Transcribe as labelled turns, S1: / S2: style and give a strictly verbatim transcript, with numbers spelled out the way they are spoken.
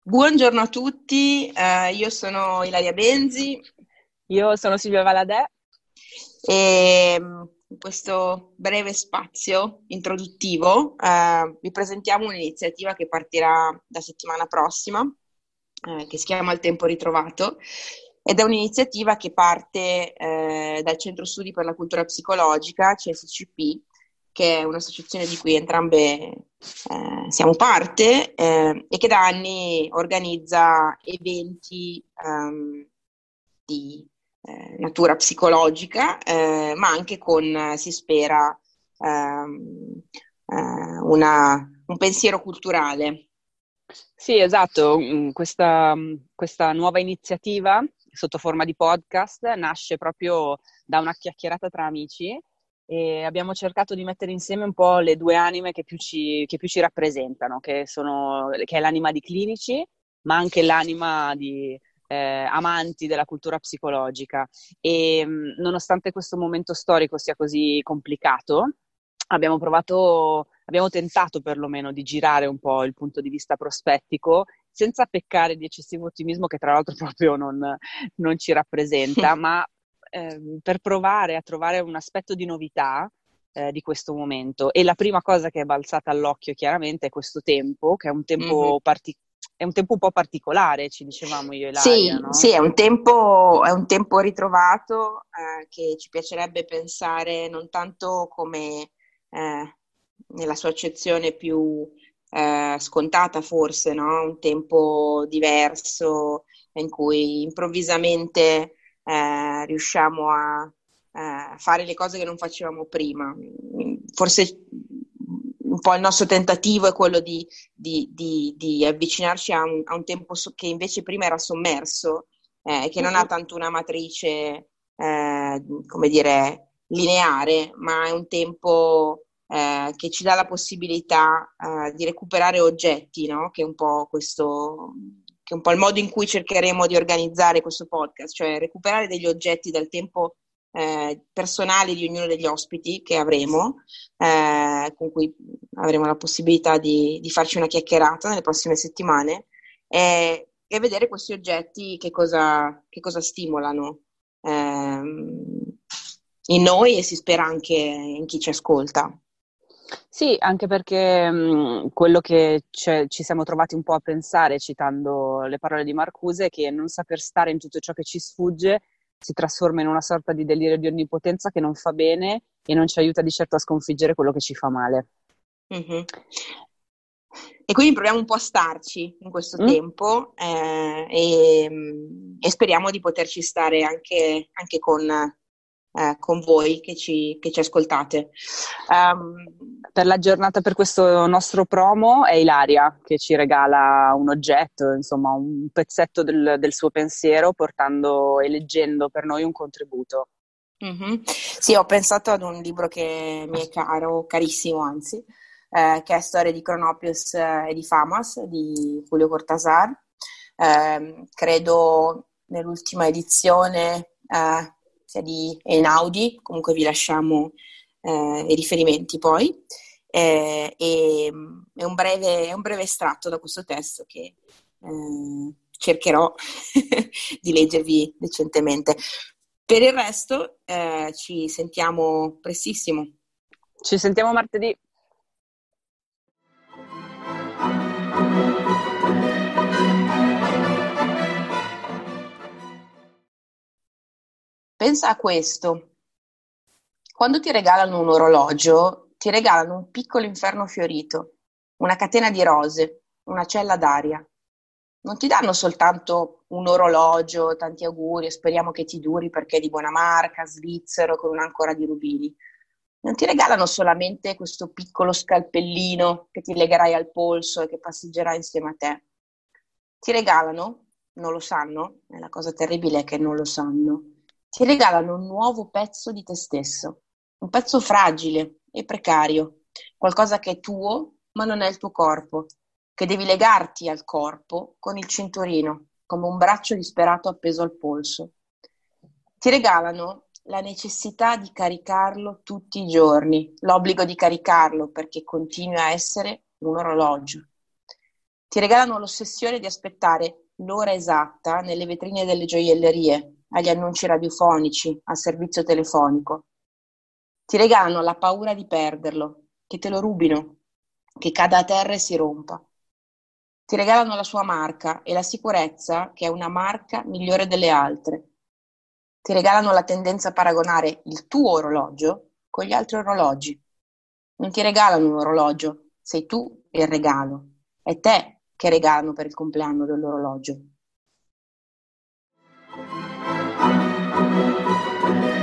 S1: Buongiorno a tutti, eh, io sono Ilaria Benzi
S2: Io sono Silvia Valadè.
S1: e mm, in questo breve spazio introduttivo eh, vi presentiamo un'iniziativa che partirà la settimana prossima, eh, che si chiama Il Tempo Ritrovato, ed è un'iniziativa che parte eh, dal Centro Studi per la Cultura Psicologica, C S C P, che è un'associazione di cui entrambe eh, siamo parte eh, e che da anni organizza eventi ehm, di eh, natura psicologica, eh, ma anche con, eh, si spera, ehm, eh, una- un pensiero culturale.
S2: Sì, esatto, mm, questa, mm, questa nuova iniziativa sotto forma di podcast nasce proprio da una chiacchierata tra amici e abbiamo cercato di mettere insieme un po' le due anime che più ci, che più ci rappresentano, che sono, che è l'anima di clinici, ma anche l'anima di eh, amanti della cultura psicologica. E mm, nonostante questo momento storico sia così complicato, abbiamo provato, abbiamo tentato perlomeno di girare un po' il punto di vista prospettico, senza peccare di eccessivo ottimismo, che tra l'altro proprio non, non ci rappresenta, ma ehm, per provare a trovare un aspetto di novità eh, di questo momento. E la prima cosa che è balzata all'occhio chiaramente è questo tempo, che è un
S1: Mhm.
S2: tempo particolare. È un tempo un po' particolare, ci dicevamo io e Ilaria,
S1: Sì,
S2: no?
S1: sì, è un tempo, è un tempo ritrovato eh, che ci piacerebbe pensare non tanto come eh, nella sua accezione più eh, scontata forse, no? Un tempo diverso in cui improvvisamente eh, riusciamo a eh, fare le cose che non facevamo prima. Forse un po' il nostro tentativo è quello di di, di- di avvicinarci a un, a un tempo so- che invece prima era sommerso, eh, che non ha
S2: Mhm.
S1: tanto una matrice, eh, come dire, lineare, ma è un tempo eh, che ci dà la possibilità eh, di recuperare oggetti, no? Che è un po' questo, che è un po' il modo in cui cercheremo di organizzare questo podcast, cioè recuperare degli oggetti dal tempo eh, personali di ognuno degli ospiti che avremo, eh, con cui avremo la possibilità di, di farci una chiacchierata nelle prossime settimane e, e vedere questi oggetti che cosa, che cosa stimolano ehm, in noi e si spera anche in chi ci ascolta.
S2: Sì, anche perché mh, quello che c'è- ci siamo trovati un po' a pensare, citando le parole di Marcuse, è che non saper stare in tutto ciò che ci sfugge si trasforma in una sorta di delirio di onnipotenza che non fa bene e non ci aiuta di certo a sconfiggere quello che ci fa male.
S1: Mhm. E quindi proviamo un po' a starci in questo
S2: Mm?
S1: tempo eh, e, e speriamo di poterci stare anche, anche con, eh, con voi che ci, che ci ascoltate. Um,
S2: Per la giornata, per questo nostro promo, è Ilaria che ci regala un oggetto, insomma, un pezzetto del, del suo pensiero, portando e leggendo per noi un contributo.
S1: Mhm. Sì, ho pensato ad un libro che mi è caro, carissimo anzi, eh, che è Storia di Cronopios eh, e di Famas di Julio Cortázar. Ehm, credo nell'ultima edizione eh, sia di Einaudi, comunque vi lasciamo eh, i riferimenti poi. Eh, e, mm, è un breve, è un breve estratto da questo testo che eh, cercherò di leggervi decentemente. Per il resto, eh, ci sentiamo prestissimo.
S2: Ci sentiamo martedì.
S1: Pensa a questo. Quando ti regalano un orologio, ti regalano un piccolo inferno fiorito, una catena di rose, una cella d'aria. Non ti danno soltanto un orologio, tanti auguri e speriamo che ti duri perché è di buona marca, svizzero, con un'ancora di rubini. Non ti regalano solamente questo piccolo scalpellino che ti legherai al polso e che passeggerà insieme a te. Ti regalano, non lo sanno, e la cosa terribile è che non lo sanno, ti regalano un nuovo pezzo di te stesso, un pezzo fragile e precario, qualcosa che è tuo ma non è il tuo corpo, che devi legarti al corpo con il cinturino, come un braccio disperato appeso al polso. Ti regalano la necessità di caricarlo tutti i giorni, l'obbligo di caricarlo perché continui a essere un orologio. Ti regalano l'ossessione di aspettare l'ora esatta nelle vetrine delle gioiellerie, agli annunci radiofonici, al servizio telefonico. Ti regalano la paura di perderlo, che te lo rubino, che cada a terra e si rompa. Ti regalano la sua marca e la sicurezza che è una marca migliore delle altre. Ti regalano la tendenza a paragonare il tuo orologio con gli altri orologi. Non ti regalano un orologio, sei tu il regalo. È te che regalano per il compleanno dell'orologio.